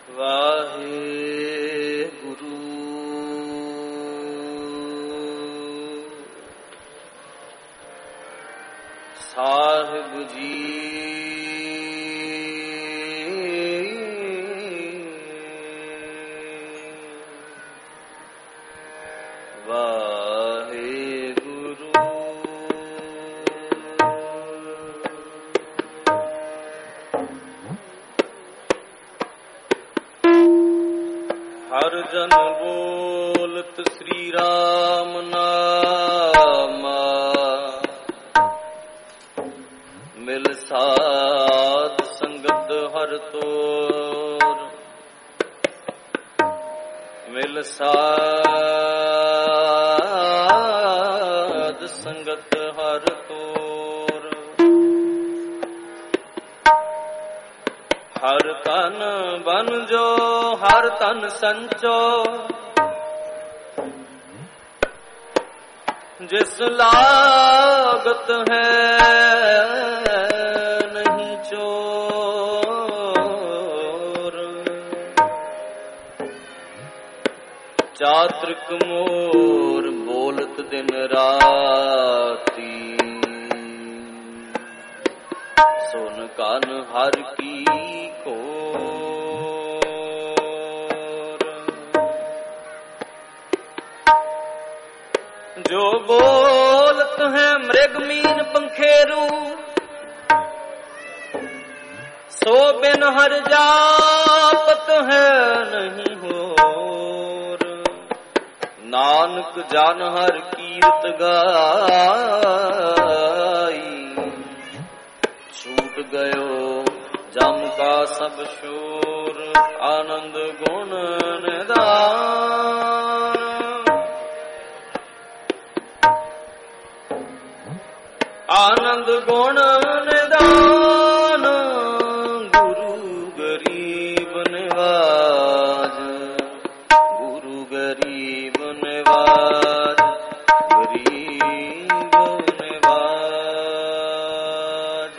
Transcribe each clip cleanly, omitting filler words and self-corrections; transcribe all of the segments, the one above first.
वाहेगुरु साहिब जी हर जन बोलत श्री राम नामा मिल साध संगत हर तोर मिल साध संगत हर तोर हर तन बन जो हर तन संचो जिस लागत है नहीं चोर चात्रिक मोर बोलत दिन राती सोन कान हर की जो बोलत है मृग मीन पंखेरू सो बिन हर जापत है नहीं होर नानक जान हर कीर्त गाई छूट गयो जम का सब शोर आनंद गुण निदान आनंद गुण निदान गुरु गरीब निवाज गुरु गरीब निवाज गरीब निवाज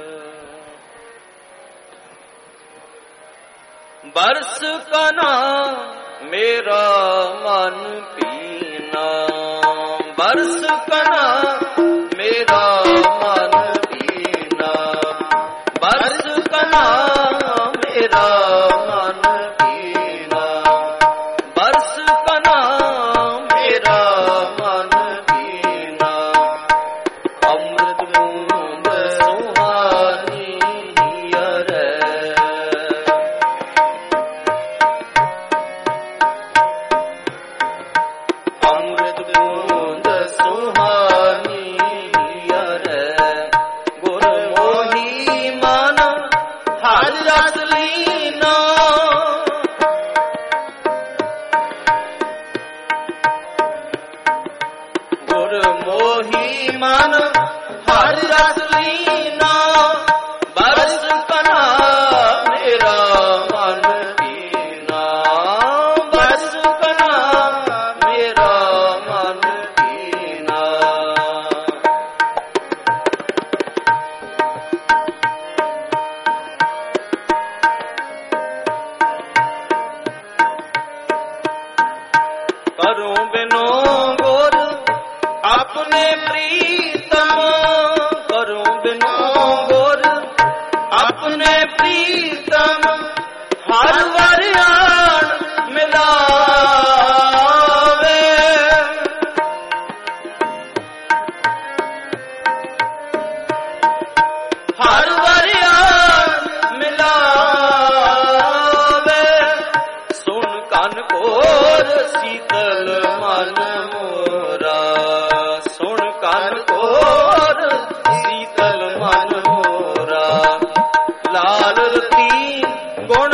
बरस का नाम मेरा मन पीना बरस का नाम मेरा मन पीना बरस का नाम मेरा मन पीना बरस का नाम मेरा मन पीना अमृत बूंद सुहानी रे अमृत बूंद सुहानी मोही मन हर रस लीना बरस कना मेरा मन पीना बरस कना मेरा मन पीना करूं बिनो गोर अपने प्रीतम करूं बिनो गोर अपने प्रीतम हर वरियाण मिलावे हर वरियाण मिलावे सुन कान कोर शीतल मन मोरा सुन कान कोर शीतल मन मोरा लाल रती गुण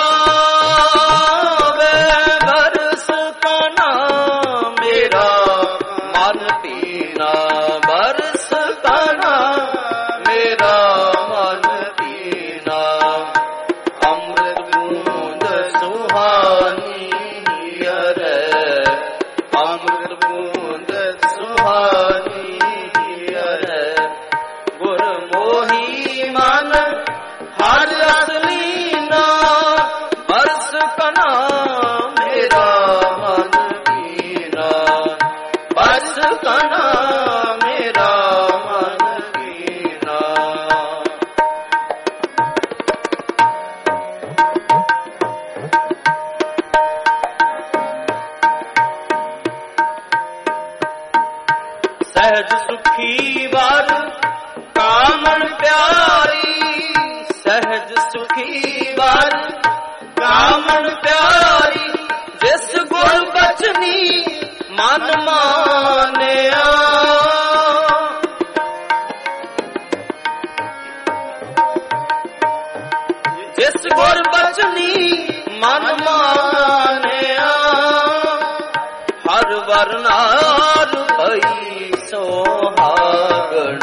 गावे बरस का नाम मेरा मन पीना बरस का नाम मेरा मन पीना अमृत बूंद सुहानी रे अमृत बूंद सुहानी रे गुर मोही मन हर रस लीना बरस ਸੁਖੀ ਵਰ ਕਾਮਣ ਪਿਆਰੀ, ਸਹਿਜ ਸੁਖੀ ਵਰ ਕਾਮਣ ਪਿਆਰੀ, ਜਿਸ ਗੁਰ ਬਚਨੀ ਮਨ ਮਾਨਿਆ। ਜਿਸ ਗੁਰ ਬਚਨੀ ਮਨ ਮਾਨਿਆ, ਹਰ ਵਰਨਾਰ ਭਈ ਸੁਹਾਗਣ।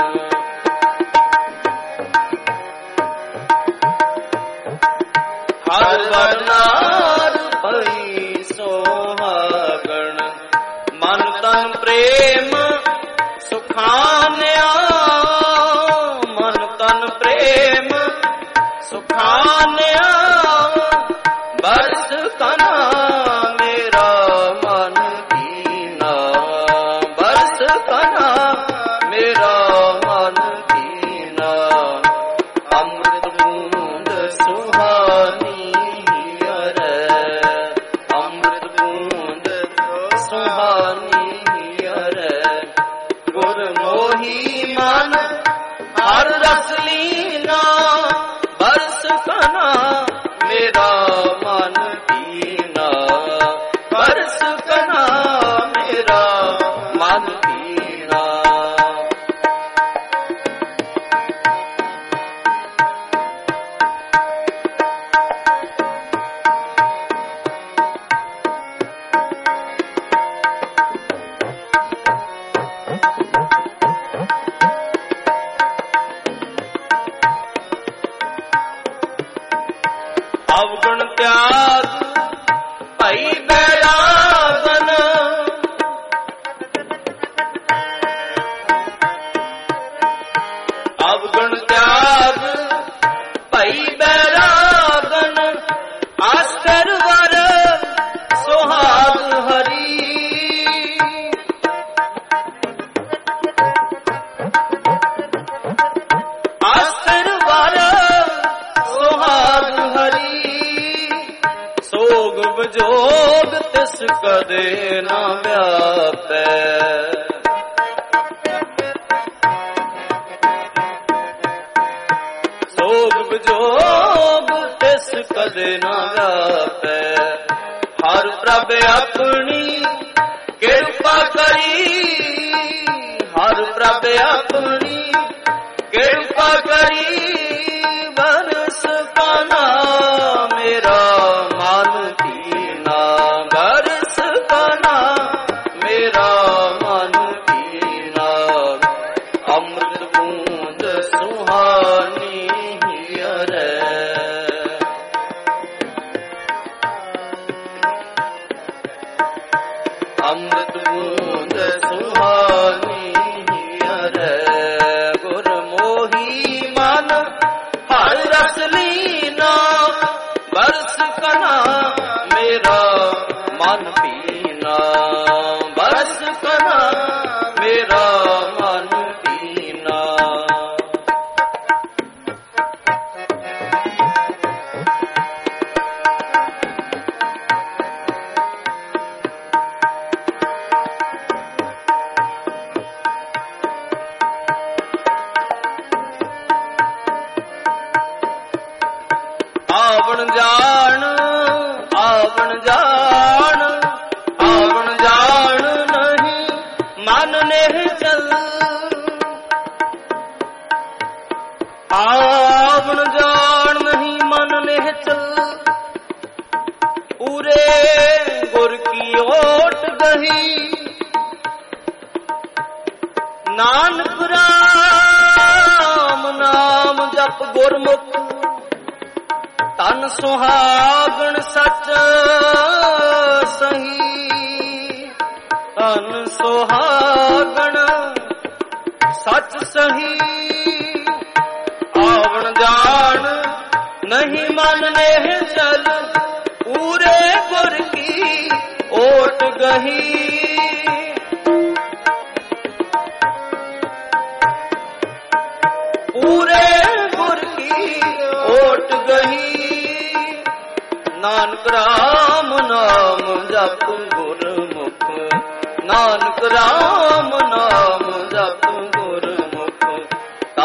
ਹਰ ਵਰਨਾਰ ਭਈ ਸੁਹਾਗਣ, ਮਨ ਤਨ ਪ੍ਰੇਮ ਸੁਖਾਨਿਆ। ਮਨ ਤਨ ਪ੍ਰੇਮ ਸੁਖਾਨਿਆ, ਬਰਸ ਕਨਾ ਮੇਰਾ ਮਨ ਦੀਨਾ। ਬਰਸ ਕਨਾ ਮੇਰਾ ਮਨ ਦੀਨਾ, ਅੰਮ੍ਰਿਤ ਬੂੰਦ ਸੁਹਾਨੀ ਅਰੈ। ਅੰਮ੍ਰਿਤ ਬੂੰਦ ਸੁਹਾਨੀ ਅਰੈ, ਗੁਰ ਮੋਹੀ ਮਨ ਹਰ ਰਸ ਲੀਨਾ। ਬਰਸ ਕਨਾ ਮੇਰਾ ਮਨ ਦੀਨਾ, ਬਰਸ ਕਨਾ ਮੇਰਾ ਮਨ ਦੀਨਾ। ਅਵਗੁਣ ਤਿਆਗ ਭਈ ਬੈਰਾਗਨ। ਅਵਗੁਣ ਤਿਆਗ ਭਈ ਬੈਰਾਗਨ, ਆਸਰ ਵਰ ਸੁਹਾਗ ਹਰੀ। ਆਸਰ ਵਰ ਸੁਹਾਗ ਹਰੀ, ਸੋਗ ਵਿਜੋਗ ਤਿਸ ਕਦੇ ਨਾ ਵਿਆਪੈ। ਸੋਗ ਵਿਜੋਗ ਤਿਸ ਕਦੇ ਨਾ ਵਿਆਪੈ। ਹਰ ਪ੍ਰਭ ਆਪਣੀ ਕਿਰਪਾ ਕਰੀ। ਹਰ ਪ੍ਰਭ ਆਪਣੀ ਕਿਰਪਾ ਕਰੀ, ਬਰਸ ਕਨਾ ਮੇਰਾ ਮਨ ਦੀਨਾ। ਬਰਸ ਕਨਾ ਮੇਰਾ ਮਨ ਦੀਨਾ, ਅੰਮ੍ਰਿਤ ਬੂੰਦ ਸੁਹਾਨੀ ਅਰੈ। ਅੰਮ੍ਰਿਤ ਬੂੰਦ ਸੁਹਾਨੀ ਅਰੈ, ਗੁਰ ਮੋਹੀ ਮਨ ਹਰ ਰਸ ਲੀਨਾ। ਬਰਸ ਕਨਾ ਮੇਰਾ ਮਨ ਦੀਨਾ। ਬਰਸ ਕਨਾ ਮੇਰਾ ਮਨ ਦੀਨਾ। ਆਵਣ ਜਾਣ ਆਵਣ ਜਾਣ ਆਵਣ ਜਾਣ ਨਹੀਂ ਮਨ ਨਿਹਚਲ। ਆਵਣ ਜਾਣ ਨਹੀਂ ਮਨ ਨਿਹਚਲ, ਪੂਰੇ ਗੁਰ ਕੀ ਓਟ ਗਹੀ। ਨਾਨਕ ਰਾਮ ਨਾਮ ਜਪ ਗੁਰਮੁਖ, ਤਨ ਸੁਹਾਗਣ ਸੱਚ ਸਹੀ। ਤਨ ਸੁਹਾਗਣ ਸੱਚ ਸਹੀ, ਆਵਣ ਜਾਣ ਨਹੀਂ ਮਨ ਨਿਹਚਲ, ਪੂਰੇ ਗੁਰ ਕੀ ਓਟ ਗਹੀ। ਪੂਰੇ ਗੁਰ ਕੀ ਓਟ ਗਹੀ। ਨਾਨਕ ਰਾਮ ਨਾਮ ਜਪ ਗੁਰਮੁਖ। ਨਾਨਕ ਰਾਮ ਨਾਮ ਜਪ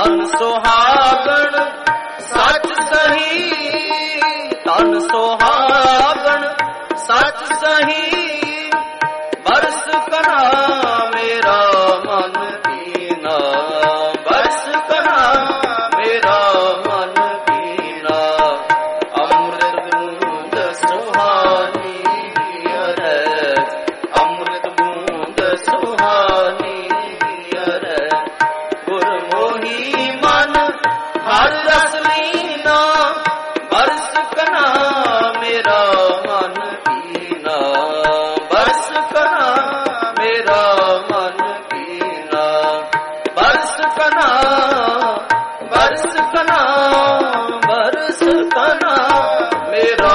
ਧਨ ਸੁਹਾਗਣ ਸੱਚ ਸਹੀ, ਧਨ ਸੁਹਾਗਣ ਸੱਚ ਸਹੀ, ਬਰਸ ਕਨਾ ਮੇਰਾ ਮਨ ਕੀਨਾ, ਬਰਸ ਕਨਾ ਮੇਰਾ ਮਨ ਕੀਨਾ। ਅੰਮ੍ਰਿਤ ਬੂੰਦ ਸੁਹਾਨੀ ਅਰੈ, ਅੰਮ੍ਰਿਤ ਬੂੰਦ ਸੁਹਾਨੀ ਅਰੈ, ਗੁਰਮੋਹੀ ਮਨ ਹਰ ਰਸ ਲੀਨਾ, ਬਰਸ ਕਨਾ ਮੇਰਾ ਮਨ ਕੀਨਾ, ਬਰਸ ਕਨਾ ਮੇਰਾ ਮਨ ਕੀਨਾ, ਬਰਸ ਕਨਾ, ਬਰਸ ਕਨਾ, ਬਰਸ ਕਨਾ ਮੇਰਾ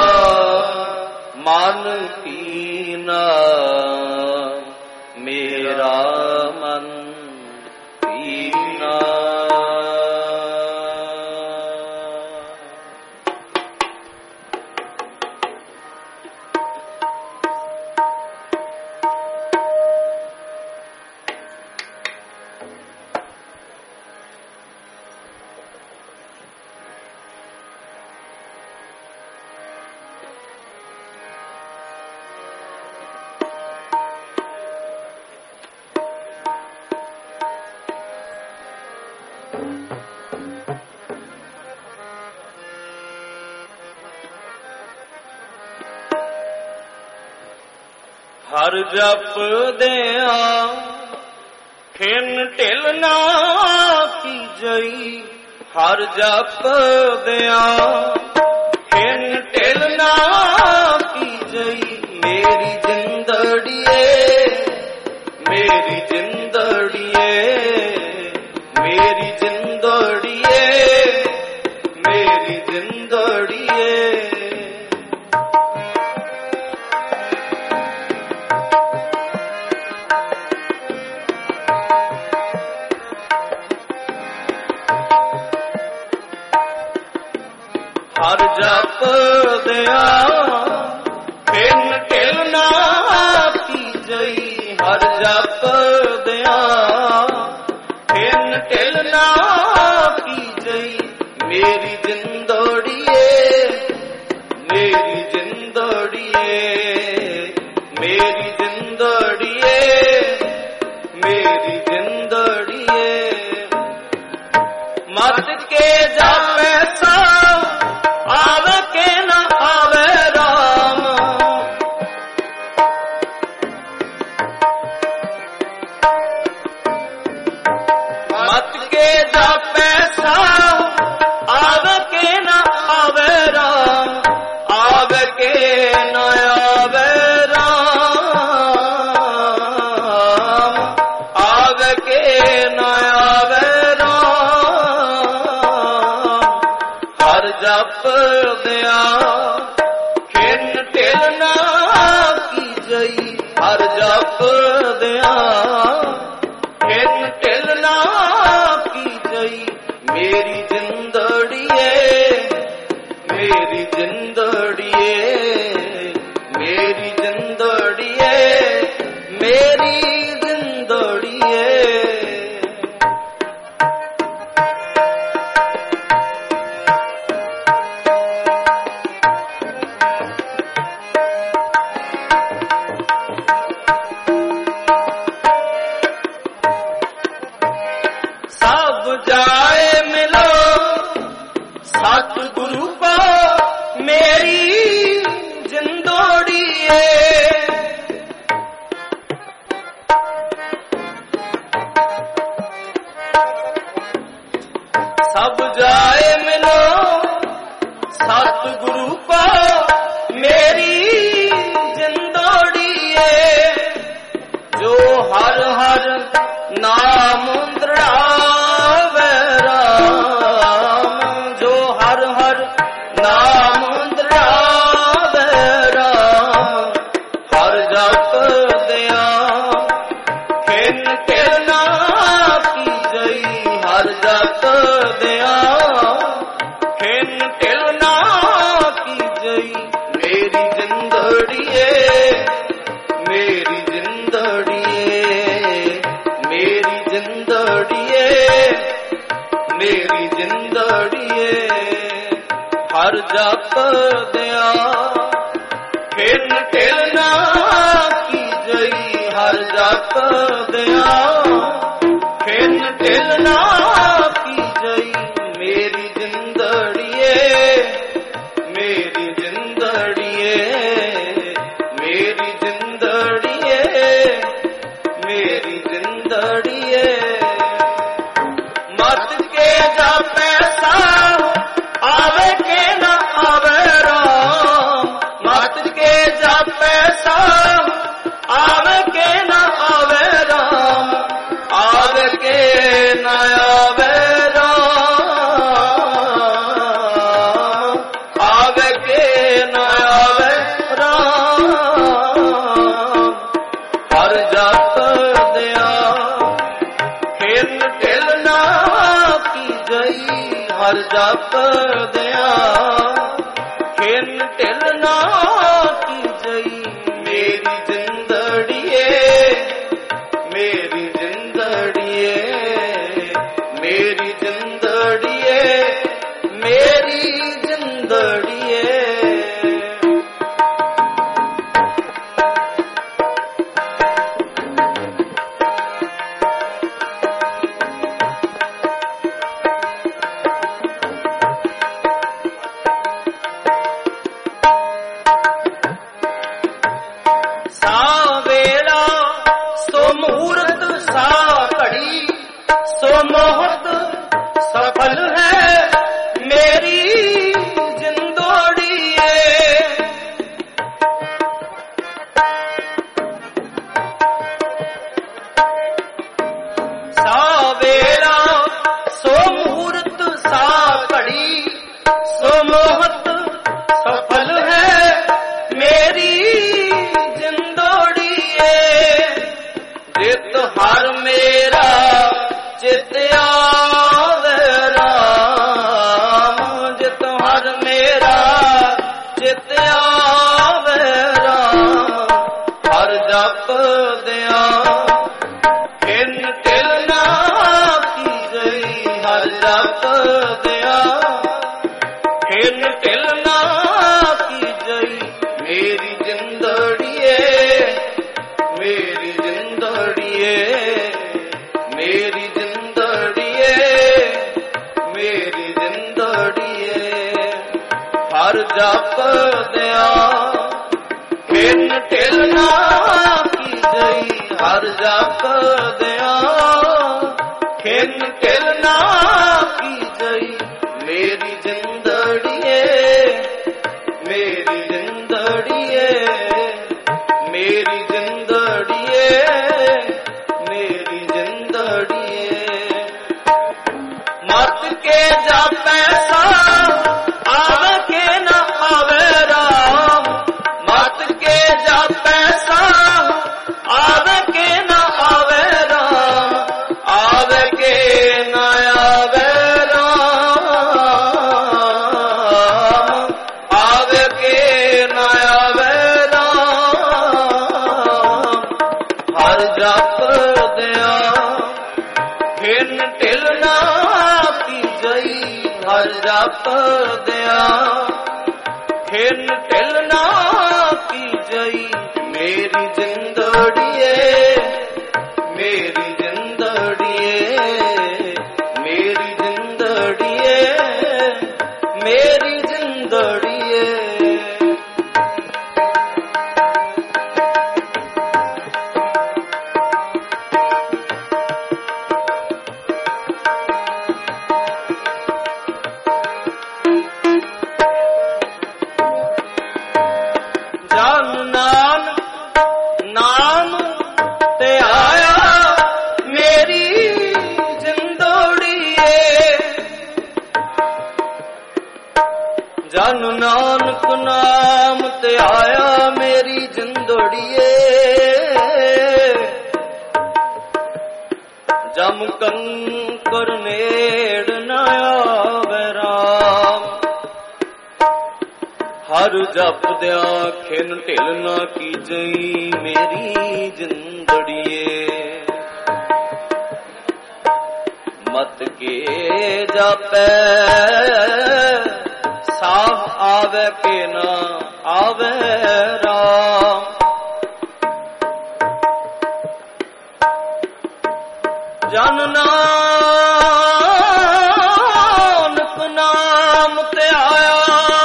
ਮਨ ਕੀਨਾ, ਮੇਰਾ ਮਨ ਕੀਨਾ। ਹਰ ਜਪਦਿਆਂ ਖਿਨ ਢਿਲ ਨਾ ਕੀਜਈ, ਹਰ ਜਪਦਿਆਂ ਖਿਨ ਢਿਲ ਨਾ ਕੀਜਈ, ਮੇਰੀ ਜਿੰਦੜੀਏ, ਮੇਰੀ ਜਿੰਦੜੀਏ, ਮੇਰੀ ਜਿੰਦੜੀਏ, ਮੇਰੀ ਜਿੰਦੜੀਏ। ਹਰ ਜਪਦਿਆਂ ਖਿਨ ਢਿਲ ਨਾ ਕੀਜਈ, ਹਰ ਜਪਦਿਆਂ ਖਿਨ ਢਿਲ ਨਾ ਕੀਜਈ, ਮੇਰੀ ਜਿੰਦੜੀਏ, ਮੇਰੀ ਜਿੰਦੜੀਏ, ਮੇਰੀ ਜਿੰਦੜੀਏ, ਮੇਰੀ ਜਿੰਦੜੀਏ। ਮਤ ਕੇ ਜਾਪੈ ਸਭ ਆਵੇ ਕੇ ਨਾ ਆਵੇ ਰਾਮ, ਮਤ ਕੇ ਜਾਪੈ ਸਭ ਆਵੇ ਕੇ ਨਾ ਆਵੇ ਰਾਮ, ਆਵੇ ਕੇ ਨਾ ਆਵੇ ਰਾਮ, ਆਵੇ ਕੇ ਨਾ ਆਵੇ ਰਾਮ। ਹਰ ਜਪਦਿਆਂ ਖਿਨ ਢਿਲ ਨਾ ਕੀਜਈ, ਹਰ ਜਪਦਿਆਂ ਖਿਨ ਢਿਲ ਨਾ ਕੀਜਈ, ਮੇਰੀ ਜਿੰਦੜੀਏ, ਮੇਰੀ ਜਿੰਦੜੀਏ, ਮੇਰੀ ਜਿੰਦੜੀਏ, ਮੇਰੀ ਜਿੰਦੜੀਏ। ਸਭ ਜਾਏ ਮਿਲੋ ਸਤਿਗੁਰੂ ਕੋ, ਮੇਰੀ ਜਿੰਦੜੀਏ। ਸਭ ਜਾਏ ਮਿਲੋ ਸਤਿਗੁਰੂ ਕੋ, ਮੇਰੀ ਜਿੰਦੜੀਏ। ਜੋ ਹਰ ਹਰ ਨਾਮ ਦ੍ਰਿੜਾਵੇ ਰਾਮ, ਜੋ ਹਰ ਹਰ ਨਾਮ ਦ੍ਰਿੜਾਵੇ ਰਾਮ, ਹਰ ਜਪਦਿਆਂ ਖਿਨ ਢਿਲ ਨਾ ਕੀਜਈ, ਹਰ ਜਪਦਿਆਂ ਖਿਨ ਢਿਲ ਨਾ ਕੀਜਈ, ਮੇਰੀ ਜਿੰਦੜੀਏ, ਮੇਰੀ ਜਿੰਦੜੀਏ, ਮੇਰੀ ਜਿੰਦੜੀਏ, ਜਪਦਿਆਂ ਖਿਨ ਢਿਲ ਨਾ ਕੀਜਈ। ਹਰ ਜਪਦਿਆਂ ਖਿਨ ਢਿਲ ਨਾ ਕੀਜਈ। ਮੇਰੀ ਜਿੰਦੜੀਏ ਮੇਰੀ ਜਿੰਦੜੀਏ ਮੇਰੀ ਜਿੰਦੜੀਏ ਮੇਰੀ ਜਿੰਦੜੀਏ। ਮਤ ਕੇ ਜਾਪੈ ਸਾਹ ਆਵੇ ਕੇ ਨਾ ਆਵੇ ਰਾਮ। ਮਤ ਕੇ ਜਾਪੈ ਸਾਹ ਆਵੇ ਕੇ ਨਾ ਆਵੇ ਰਾਮ। ਆਵੇ ਕੇ ਨਾ ਆਵੇ ਰਾਮ। ਆਵੇ ਕੇ ਨਾ ਆਵੇ ਰਾਮ। ਹਰ ਜਪਦਿਆਂ ਖਿਨ ਢਿਲ ਨਾ ਕੀਜਈ। ਹਰ ਜਪਦਿਆਂ ਖਿਨ ਢਿਲ ਨਾ ਕੀਜਈ। ਮੇਰੀ ਜਿੰਦੜੀਏ ਮੇਰੀ ਜਿੰਦੜੀਏ ਮੇਰੀ ਜਿੰਦੜੀਏ ਮੇਰੀ ਜਿੰਦੜੀਏ। ਸਾ ਵੇਲਾ ਸੋ ਮੂਰਤ ਸਾ ਘੜੀ ਸੋ ਮੋਹਤ ਸਫਲ ਹੈ ਮੇਰੀ ਜਿੰਦੋੜੀਏ। ਸਾ ਵੇਲਾ ਸੋ ਮੂਰਤ ਸਾ ਘੜੀ ਸੋ ਮੋਹਤ ਸਫਲ ਹੈ ਮੇਰੀ ਜਿੰਦੋੜੀਏ। ਜਿਤ ਹਰ ਮੇਰਾ ਚਿਤ ਆਵੇ ਰਾਮ। ਜਿਤ ਹਰ ਮੇਰਾ ਚਿਤ ਆਵੇ ਰਾਮ। ਹਰ ਜਪਦਿਆਂ ਖਿਨ ਢਿਲ ਨਾ ਕੀਜਈ। ਹਰ ਜਪਦਿਆਂ ਖਿਨ ਢਿਲ ਨਾ ਕੀਜਈ। ਮੇਰੀ ਜਿੰਦੜੀਏ ਮੇਰੀ ਜਿੰਦੜੀਏ ਮੇਰੀ ਜਿੰਦੜੀਏ ਮੇਰੀ ਜਿੰਦੜੀਏ। ਹਰ ਜਪਦਿਆਂ ਖਿਨ ਢਿਲ ਨਾ ਕੀਜਈ। ਹਰ ਜਪਦਿਆਂ ਖਿਨ ਢਿਲ ਨਾ ਕੀਜਈ। ਮੇਰੀ ਜਿੰਦੜੀਏ ਮੇਰੀ ਜਿੰਦੜੀਏ ਮੇਰੀ ਜਿੰਦੜੀਏ ਮੇਰੀ ਜਿੰਦੜੀਏ। ਮਤ ਕੇ ਜਾਪੈ ਸਾਹ ਆਵੇ ਕੇ ਨਾ ਆਵੇ ਰਾਮ। ਮਤ ਕੇ ਜਾਪੈ ਸਾਹ ਆਵੇ ਕੇ ਨਾ ਆਵੇ ਰਾਮ। ਆਵੇ ਕੇ ਨਾ ਆਵੇ ਰਾਮ। ਆਵੇ ਕੇ ਨਾ ਆਵੇ ਰਾਮ। ਹਰ ਜਪਦਿਆਂ ਖਿਨ ਢਿਲ ਨਾ ਕੀਜਈ। ਹਰ ਜਪਦਿਆਂ ਖਿਨ ਢਿਲ ਨਾ ਕੀਜਈ। ਮੇਰੀ ਜਿੰਦੜੀਏ ਮੇਰੀ ਜਿੰਦੜੀਏ ਮੇਰੀ ਜਿੰਦੜੀਏ ਮੇਰੀ ਜਿੰਦੜੀਏ। ਜਨ ਨਾਨਕ ਨਾਮ ਤੇ ਆਇਆ ਮੇਰੀ ਜਿੰਦੋੜੀਏ। ਜਨ ਨਾਨਕ ਨਾਮ ਤੇ ਆਇਆ ਮੇਰੀ ਜਿੰਦੋੜੀਏ। ਜਮ ਕੰਕਰ ਨੇੜ ਨਾ ਆਵੇ ਰਾਮ। ਹਰ ਜਪਦਿਆਂ ਖਿਨ ਢਿਲ ਨਾ ਕੀਜਈ। ਮੇਰੀ ਜਿੰਦੜੀਏ ਮਤ ਕੇ ਜਾਪੈ ਸਾਹ ਆਵੇ ਕੇ ਨਾ ਆਵੇ ਰਾਮ। ਜਨ ਨਾਨਕ ਨਾਮ ਤੇ ਆਇਆ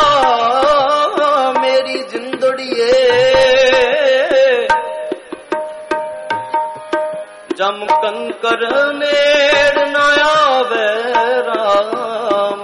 ਮੇਰੀ ਜਿੰਦੜੀਏ। ਜਮ ਕੰਕਰ ਨੇੜ ਨਾ ਆਵੇ ਰਾਮ।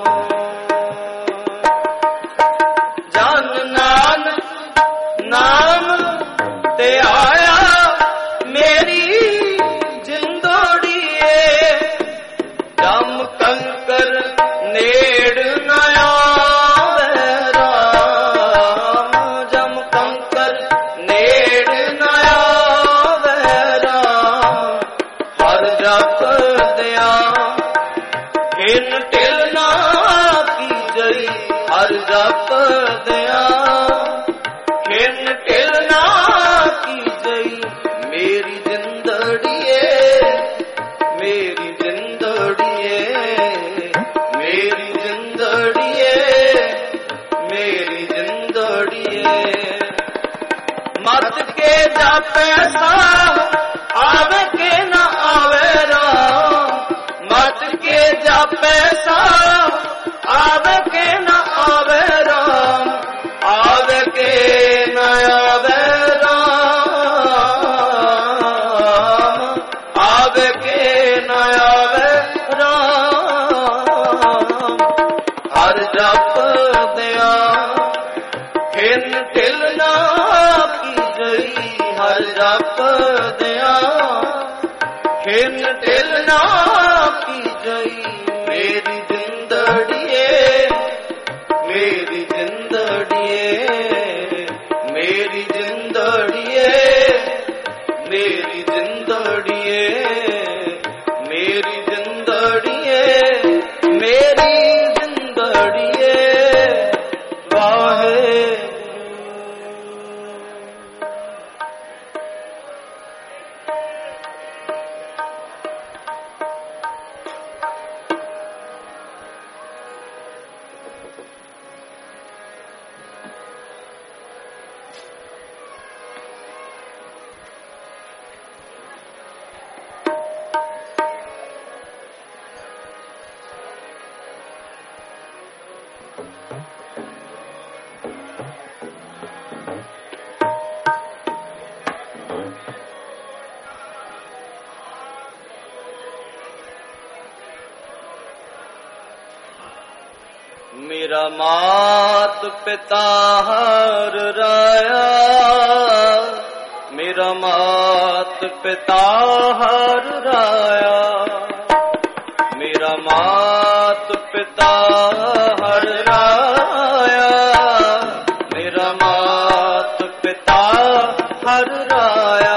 ਜਨ ਨਾਨਕ ਨਾਮ ਤੇ ਆਇਆ ਮੇਰੀ ਜਿੰਦੜੀਏ। ਜਮ ਕੰਕਰ ਨੇੜ ਨਾ ਆਵੇ ਰਾਮ। ਜਮ ਕੰਕਰ ਨੇੜ ਨਾ ਆਵੇ ਰਾਮ। ਹਰ ਜਪਦਿਆਂ ਖਿਨ ਢਿਲ ਨਾ ਕੀਜਈ। ਹਰ ਜਪਦਿਆਂ ਖਿਨ ਢਿਲ ਨਾ ਕੀਜਈ। ਮੇਰੀ ਜਿੰਦੜੀਏ ਮੇਰੀ ਜਿੰਦੜੀਏ ਮੇਰੀ ਜਿੰਦੜੀਏ ਮੇਰੀ ਜਿੰਦੜੀਏ। ਮਤ ਕੇ ਜਾਪੈ ਸਾਹ ਆਵੇ ਕੇ ਨਾ ਆਵੇ ਰਾਮ। ਮਤ ਕੇ ਜਾਪੈ ਸਾਹ ਆਵੇ ਕੇ ਨਾ ਆਵੇ ਰਾਮ। ਆਵੇ ਕੇ ਨਾ ਆਵੇ ਰਾਮ। ਆਵੇ ਕੇ ਨਾ ਆਵੇ ਰਾਮ। ਹਰ ਜਪਦਿਆਂ ਖਿਨ ਢਿਲ ਨਾ ਕੀਜਈ। ਹਰ ਜਪਦਿਆਂ ਖਿਨ ਢਿਲ ਨਾ ਕੀਜਈ। ਮੇਰੀ ਜਿੰਦੜੀਏ ਮੇਰੀ ਜਿੰਦੜੀਏ ਮੇਰੀ ਜਿੰਦੜੀਏ ਮੇਰੀ ਜਿੰਦੜੀਏ ਮੇਰੀ ਜਿੰਦੜੀਏ ਮੇਰੀ ਜਿੰਦੜੀਏ। ਵਾਹਿਗੁਰੂ। ਮੇਰਾ ਮਾਤ ਪਿਤਾ ਹਰ ਰਾਇਆ। ਮੇਰਾ ਮਾਤ ਪਿਤਾ ਹਰ ਰਾਇਆ। ਮੇਰਾ ਮਾਤ ਪਿਤਾ ਹਰ ਰਾਇਆ। ਮੇਰਾ ਮਾਤ ਪਿਤਾ ਹਰ ਰਾਇਆ।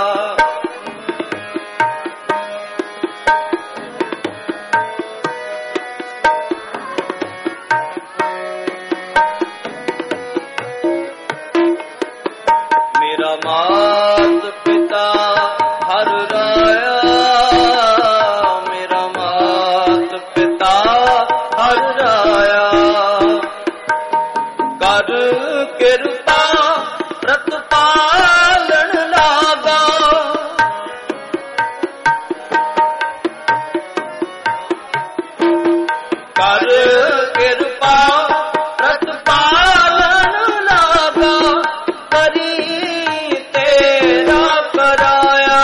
ਮੇਰਾ ਮਾਤ ਪਿਤਾ ਹਰ ਰਾਇਆ। ਮੇਰਾ ਮਾਤ ਪਿਤਾ ਹਰ ਰਾਇਆ। ਕਰ ਕਿਰਪਾ ਪ੍ਰਤਪਾਲਣ ਲਾਗਾ। ਕਰ ਕਿਰਪਾ ਪ੍ਰਤਪਾਲਣ ਲਾਗਾ। ਕਰੀ ਤੇਰਾ ਕਰਾਇਆ।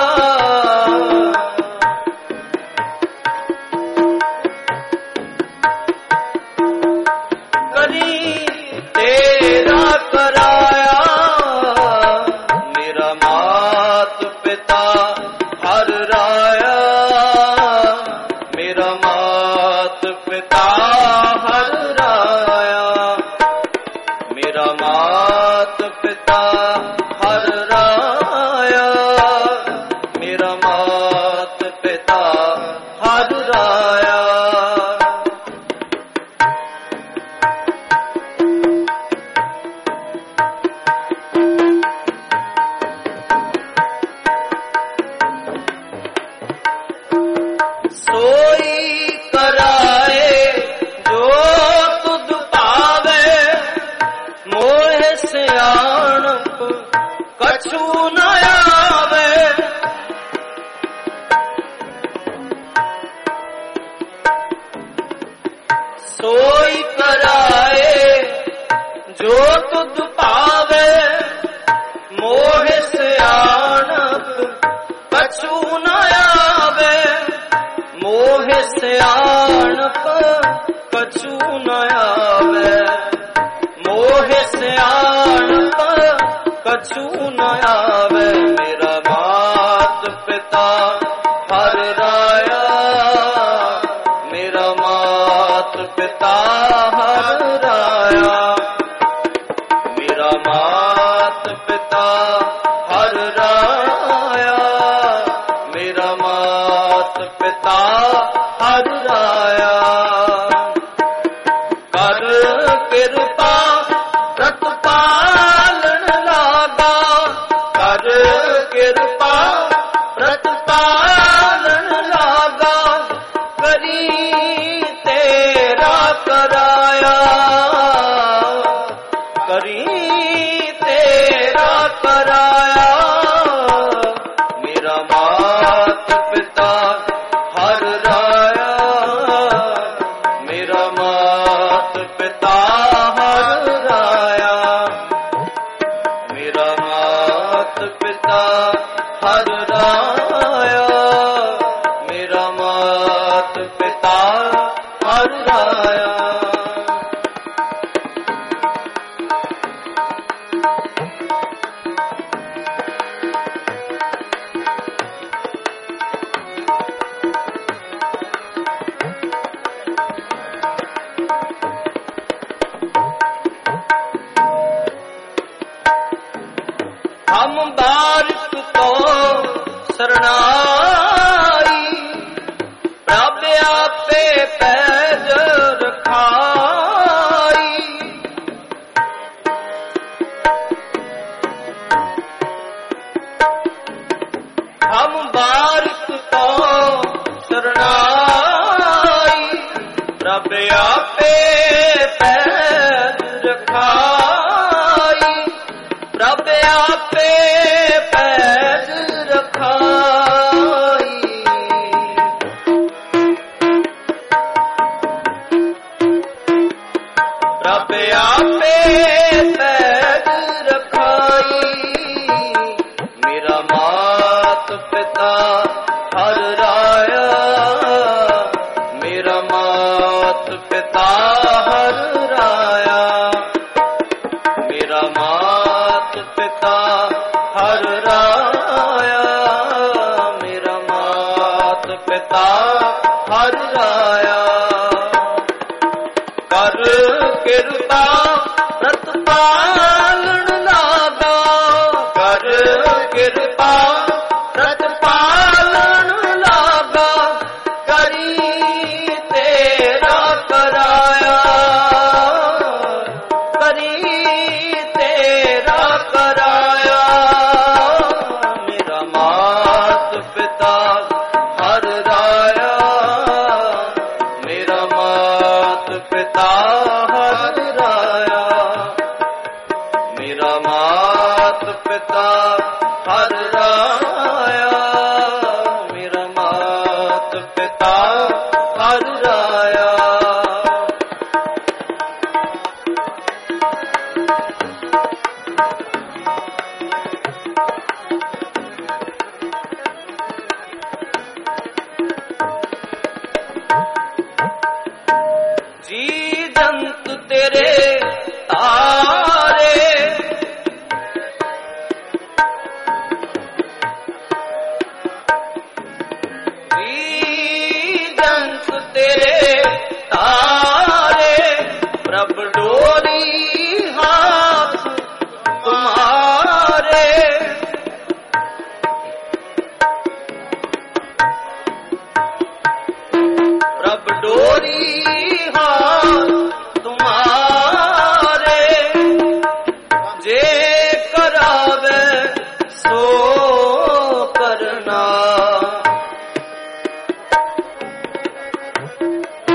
ਕਰੀ ਤੇਰਾ ਕਰਾਇਆ। ਮੇਰਾ ਮਾਤ ਪਿਤਾ ਹਰ ਰਾਇਆ। ਮੇਰਾ ਮਾਤ ਪਿਤਾ ਹਰ ਰਾਇਆ। ਮੇਰਾ ਮਾਤ ਪਿਤਾ ਹਰ ਰਾਇਆ। ਮੇਰਾ ਮਾਤ ਪਿਤਾ ਹਰ ਰਾਇਆ। ਸੋਈ ਕਰਾਏ ਜੋ ਤੁਧ ਭਾਵੇ। सियाणप कछु न आवे। सोई कराए जो तुध पावे, मोह सियाणप कछु न आवे। मोह सियाणप कछु न आवे। मोह सियाणप कछु न आवे। मेरा मात पिता हर राया, मेरा मात पिता हर राया। मेरा मात पिता हर राया, मेरा मात पिता हर राया। कर कृपा प्रतिपालन लागा, कर कृपा प्रतिपालन लागा। करी तेरा कराया, करी तेरा कराया। मेरा मात पिता हर राया, मेरा मात पिता हर राया। मेरा मात पिता हर राया, मेरा मात पिता हर राया। हम बारिक तो शरणाई, प्रभ आपे पैज रखाई। हम बारिक तो शरणाई, प्रभ आपे पैज रखाई। प्रभ आपे पैज रखाई। प्रभ आपे पैज रखाई। मेरा मात पिता हर राया, मेरा मात पिता हर राया। मेरा मात पिता हर राया, मेरा मात पिता हर राया। कर कृपा प्रतिपालन लागा, कर कृपा प्रतिपालन लागा। करी तेरा कराया, करी तेरा कराया। मेरा मात पिता हर राया, मेरा मात पिता हर राया। मेरा मात पिता हर राया, मेरा मात पिता हर राया। जी जंत तेरे तारे, जी जंत तेरे तारे। प्रभ डोरी हाथ तुम्हारे, प्रभ डोरी हाथ तुम्हारे। जे करावे सो करना,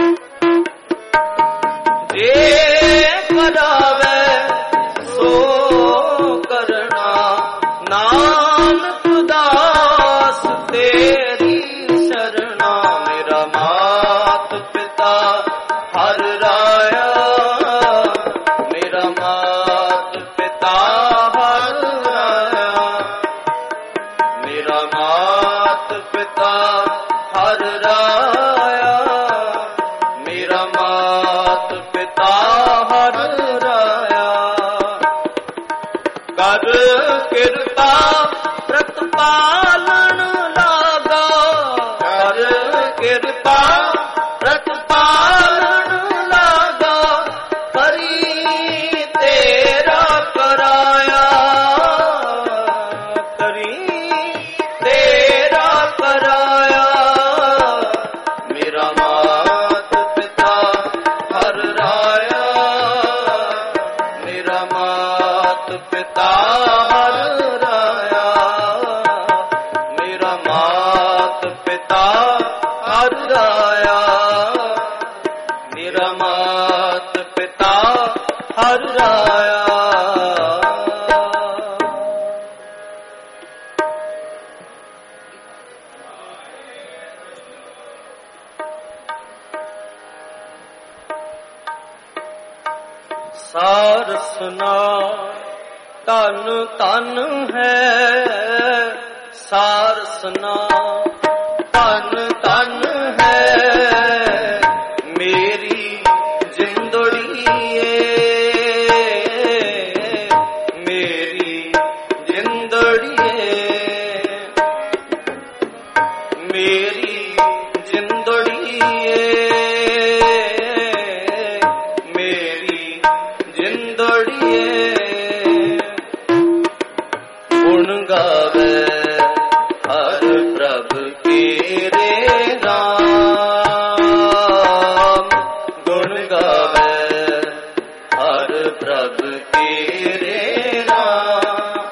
जे करावे सो ਕਰ ਕਿਰਪਾ ਪ੍ਰਤਪਾਲਨ ਲਾਗਾ, ਕਰ ਕਿਰਪਾ ਪ੍ਰਤਪਾਲਨ ਲਾਗਾ, ਕਰੀ ਤੇਰਾ ਕਰਾਇਆ, ਕਰੀ ਤੇਰਾ ਕਰਾਇਆ। ਮੇਰਾ ਮਾਤ ਪਿਤਾ ਹਰ ਰਾਇਆ, ਮੇਰਾ ਮਾਤ ਪਿਤਾ ਹਰ ਰਾਇਆ, ਮੇਰਾ ਮਾਤ ਪਿਤਾ ਹਰ ਰਾਇਆ, ਮੇਰਾ ਮਾਤ ਪਿਤਾ ਹਰ ਰਾਇਆ। ਸਾਰਸਨਾ ਧਨ ਧਨ ਹੈ, ਸਾਰਸਨਾ ਧਨ ਧਨ ਹੈ, ਮੇਰੀ ਜਿੰਦੜੀਏ, ਮੇਰੀ ਜਿੰਦੜੀਏ, ਮੇਰੀ ਜਿੰਦੜੀਏ, ਮੇਰੀ ਜਿੰਦੜੀਏ। ਗੁਣ ਗਾਵੇ ਹਰ ਪ੍ਰਭ ਤੇਰੇ ਰਾਮ, ਗੁਣ ਗਾਵੇ ਹਰ ਪ੍ਰਭ ਤੇਰੇ ਰਾਮ।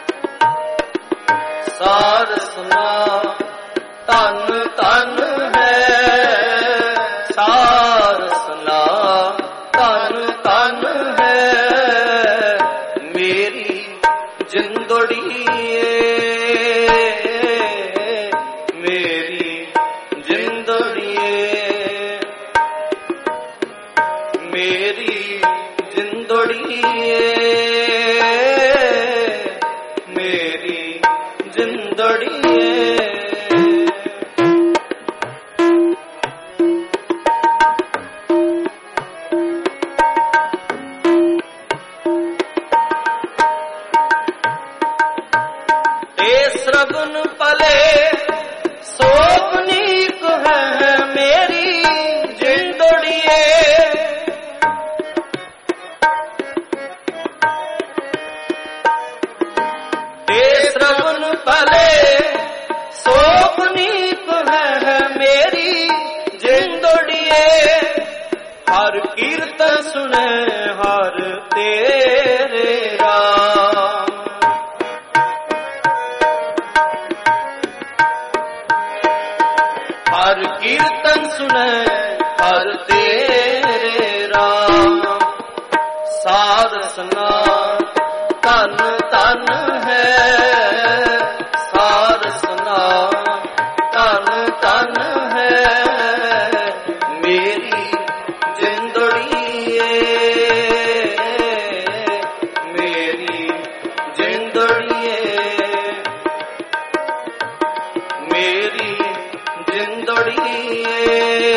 ਸਾਰਸਨਾ ਧਨ ਧਨ ਹੈ, ਸਾਰਸਨਾ ਧਨ ਧਨ ਹੈ, ਮੇਰੀ ਜਿੰਦੜੀਏ, ਮੇਰੀ ਜਿੰਦੜੀਏ, ਮੇਰੀ ਜਿੰਦੜੀਏ, ਮੇਰੀ ਜਿੰਦੜੀਏ। ਸਗੁਨ ਪਲੇ ਸੋਪਨੀਕ ਹੈ, ਮੇਰੀ ਜਿੰਦੜੀਏ, ਸਗੁਨ ਪਲੇ ਸੋਪਨੀਕ ਹੈ, ਮੇਰੀ ਜਿੰਦੜੀਏ। ਹਰ ਕੀਰਤਨ ਸੁਣੇ ਹਰ ਤੇਰੇ ਰਾਮ, ਹਰ ਕੀਰਤਨ ਸੁਣੇ ਹਰ ਤੇਰੇ ਰਾਮ। ਸਾਰਸਨਾ ਧਨ ਧਨ ਹੈ, ਸਾਰਸਨਾ ਧਨ ਧਨ ਹੈ, ਮੇਰੀ ਜਿੰਦੜੀਏ, ਮੇਰੀ ਜਿੰਦੜੀਏ, ਮੇਰੀ ਜਿੰਦੜੀਏ,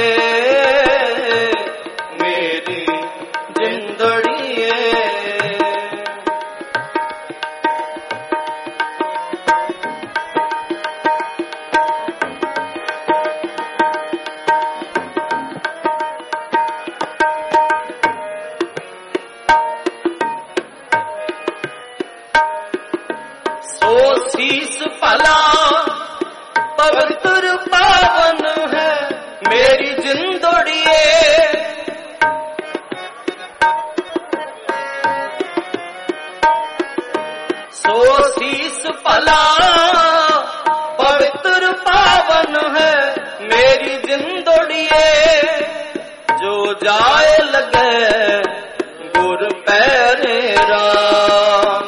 ਮੇਰੀ ਜਿੰਦੜੀਏ। ਸੋ ਸੀਸ ਭਲਾ ਪਵਿੱਤਰ ਪਾਵਨ ਹੈ, ਮੇਰੀ ਜਿੰਦੜੀਏ, ਸੋ ਸੀਸ ਭਲਾ ਪਵਿੱਤਰ ਪਾਵਨ ਹੈ, ਮੇਰੀ ਜਿੰਦੜੀਏ। ਜੋ ਜਾਏ ਲਗੇ ਗੁਰ ਪੈਰੇ ਰਾਮ,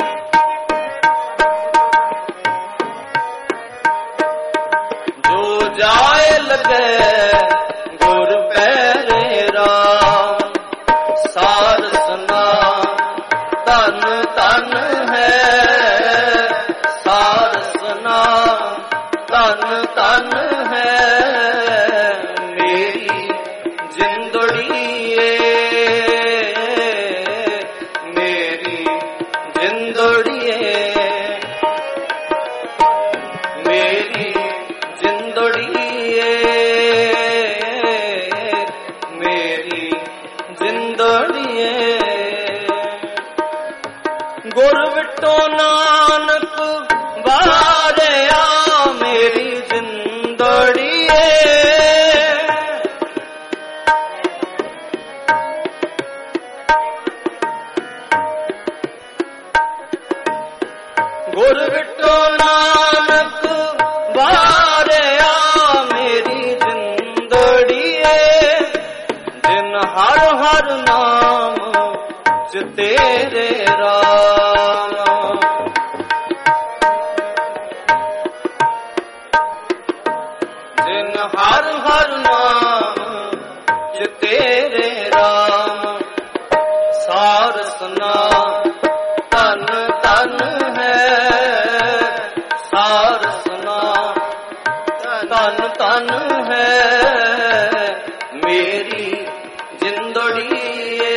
ਜੋ ਜਾਏ ਲਗੇ ਗੁਰ ਪੈਰੇ ਰਾਮ। ਸਾਰਸਨਾ ਧਨ ਧਨ ਹੈ, ਸਾਰਸਨਾ ਧਨ ਧਨ ਹੈ, ਮੇਰੀ ਜਿੰਦੜੀਏ, ਮੇਰੀ ਜਿੰਦੜੀਏ। ਜਿੰਦੜੀਏ ਮੇਰੀ ਜਿੰਦੜੀਏ ਮੇਰੀ ਜਿੰਦੜੀਏ ਗੁਰ ਵਿਟੋ ਨਾਨਕ ਵਾਰਿਆ ਮੇਰੀ ਜਿੰਦੜੀਏ ਗੁਰ ਵਿਟੋ ਨਾਨਕ ਵਾਰਿਆ ਮੇਰੀ ਜਿੰਦੜੀਏ ਜਿਨ ਹਰ ਹਰ ਨਾਮ ਚ ਤੇਰੇ ਰਾਮ ਜਿਨ ਹਰ ਹਰ ਨਾਮ ਚ ਤੇਰੇ ਰਾਮ ਸਾਰਸ ਨਾਮ ਧਨ ਧਨ ਸਾਰਸ ਨਾਮ ਧਨ ਧਨ ਹੈ ਮੇਰੀ ਜਿੰਦੜੀਏ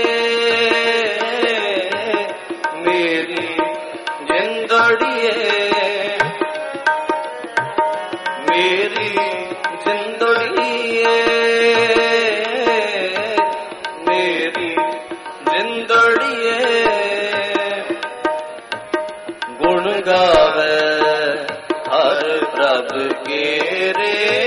ਮੇਰੀ ਜਿੰਦੜੀਏ ਮੇਰੀ ਜਿੰਦੜੀਏ ਮੇਰੀ ਜਿੰਦੜੀਏ ਗੁਣ ਗਾਵੇ ਹਰ ਪ੍ਰਭ ਕੇਰੇ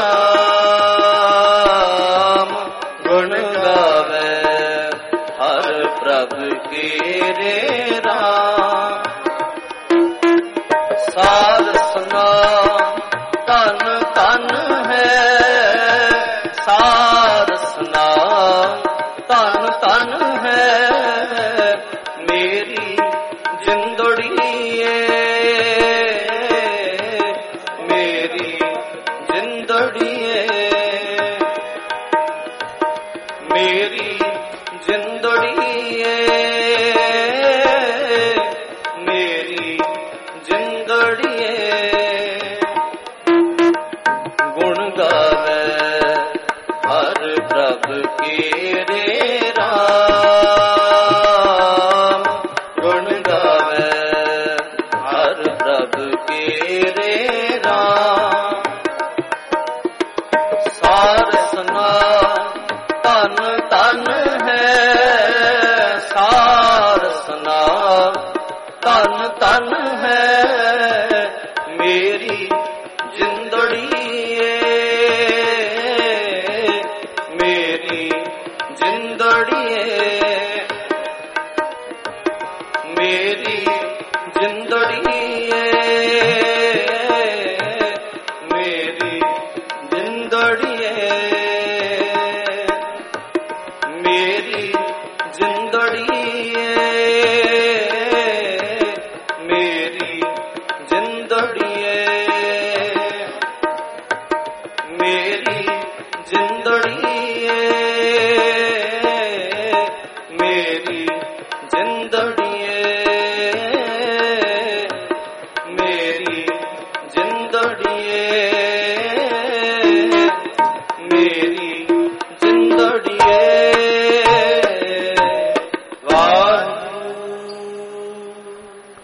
ਰਾਮ ਗੁਣ ਗਾਵੇ ਹਰ ਪ੍ਰਭ ਕੇਰੇ ਰਾਮ ਸਾਰਸ ਨਾਮ ਧਨ ਧਨ ਹੈ ਸਾਰਸ ਨਾਮ ਧਨ ਧਨ ਹੈ ਮੇਰੀ ਜਿੰਦੜੀਏ ਮੇਰੀ ਜਿੰਦੜੀਏ ਮੇਰੀ ਜਿੰਦੜੀਏ ਮੇਰੀ ਜਿੰਦੜੀਏ ਗੁਣ ਗਾਵੇ ਹਰ ਪ੍ਰਭ ਕੇਰੇ ਰਾਮ ਗੁਣ ਗਾਵੇ ਹਰ ਪ੍ਰਭ ਕੇਰੇ ਰਾਮ ਸਾਰਸ ਨਾਮ ਧਨ ਧਨ ਹੈ ਸਾਰਸ ਨਾਮ ਧਨ ਧਨ ਹੈ ਮੇਰੀ ਜਿੰਦੜੀਏ ਮੇਰੀ ਜਿੰਦੜੀਏ ਮੇਰੀ ਜਿੰਦੜੀਏ